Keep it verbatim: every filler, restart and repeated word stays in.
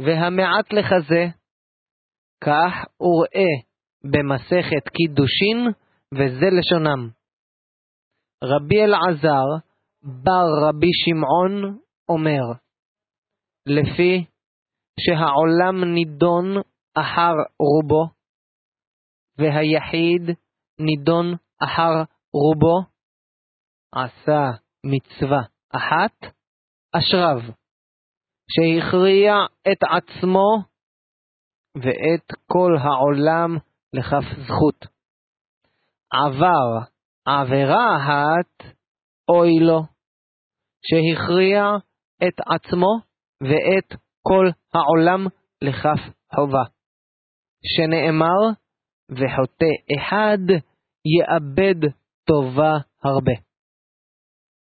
והמעט לחזה, כך וראה במסכת קידושין, וזה לשונם. רבי אלעזר בר רבי שמעון אומר, לפי שהעולם נידון אחר רובו, והיחיד נידון אחר רובו, עשה מצווה אחת, אשריו, שהכריע את עצמו ואת כל העולם לכף זכות. עבר עבירה אחת, אוי לו, שהכריע את עצמו ואת כל העולם לכף חובה. שנאמר, וחוטא אחד יאבד טובה הרבה.